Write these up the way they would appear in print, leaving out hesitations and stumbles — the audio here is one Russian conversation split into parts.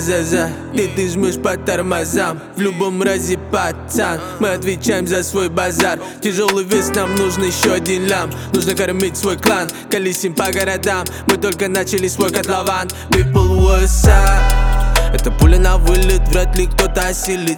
за ты жмешь по тормозам. В любом разе, пацан, мы отвечаем за свой базар. Тяжелый вес, нам нужен еще один лям. Нужно кормить свой клан, колесим по городам. Мы только начали свой котлован. People, what's up? Это пуля на вылет, вряд ли кто-то осилит,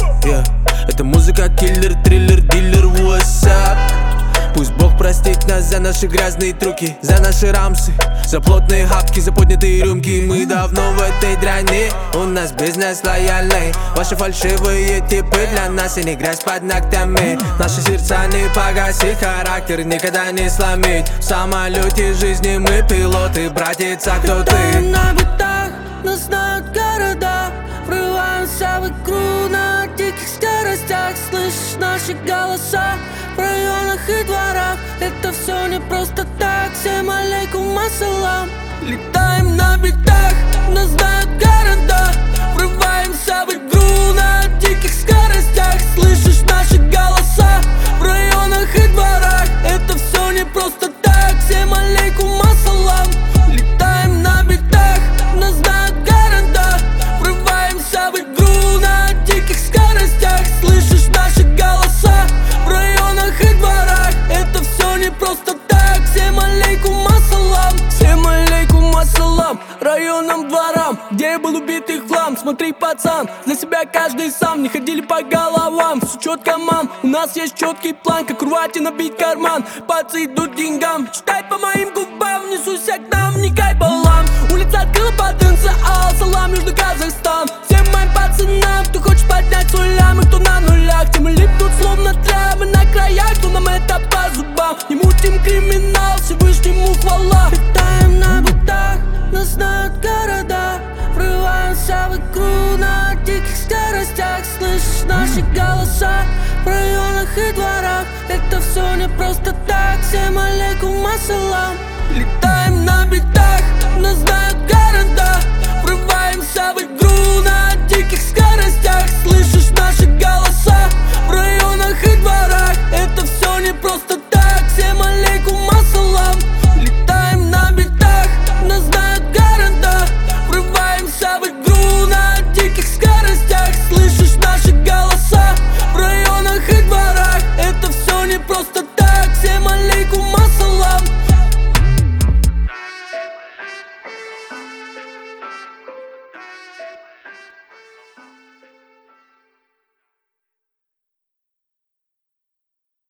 Это музыка, киллер, триллер, дилер, what's up? Пусть Бог простит нас за наши грязные трюки, за наши рамсы, за плотные хапки, за поднятые рюмки. Мы давно в этой дряни, у нас бизнес лояльный. Ваши фальшивые типы для нас и не грязь под ногтями. Наши сердца не погасить, характер никогда не сломить. В самолете жизни мы пилоты, братец, а кто ты? Летаем на битах, нас знают города. Врываемся в игру на диких скоростях. Слышишь наши голоса в районах и дворах. Это все не просто так, всем алейкум ассалам. Летаем на битах, нас знают города. Врываемся в игру на диких скоростях. Слышишь наши голоса в районах и дворах. Это все не просто так, всем алейкум ассалам. Летаем на битах, нас знают города. Врываемся в игру на диких скоростях. Слышишь наши голоса в районах и дворах. Это все не просто так, всем алейкум ассалам. Всем алейкум ассалам, районам, дворам, где я был убит их хлам. Смотри, пацан, для себя каждый сам. Не ходили по головам, все четко, мам. У нас есть четкий план, как рвать и набить карман. Пацы идут к деньгам, читай по моим губам. Несуся к нам, не кай балам. Улица открыла потенциал, салам, Южный Казахстан. Всем моим пацанам, кто хочет поднять свой лям и кто на нулях. Те мы липнут словно тряпы на краях, кто нам это по зубам. Не мутим криминал, Всевышнему хвала. Летаем на битах, нас знают города. Врываемся в игру на диких скоростях. Слышишь наши голоса в районах и дворах. Это все не просто так, всем алейкум ассалам. Летаем на битах, нас знают города. Врываемся в